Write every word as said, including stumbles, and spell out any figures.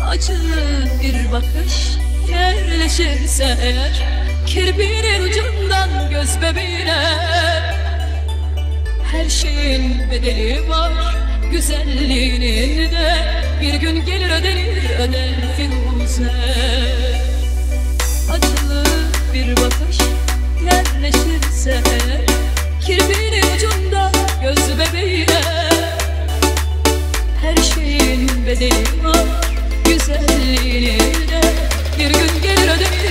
Acı bir bakış yerleşirse eğer kirpinin ucundan göz bebeğine, her şeyin bedeli var, güzelliğinin de bir gün gelir ödenir, öder Firuze. Acılı bir bakış yerleşirse eğer kirpinin ucundan göz bebeğine, her şeyin bedeli var, güzelliğini de bir gün gelir ödenir.